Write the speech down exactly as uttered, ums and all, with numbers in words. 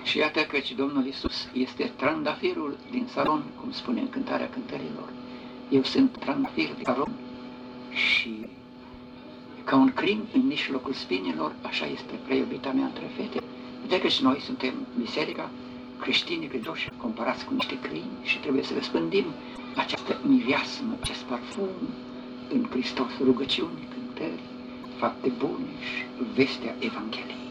Și iată căci Domnul Iisus este trandafirul din Saron, cum spune în Cântarea Cântărilor. Eu sunt trandafir din Saron și ca un crin în mijlocul spinilor, așa este preiubita mea între fete. De căci noi suntem biserica, creștini credincioși, comparați cu niște crini și trebuie să răspândim această mireasmă, acest parfum în Hristos, rugăciuni, cântări, fapte bune și vestea Evangheliei.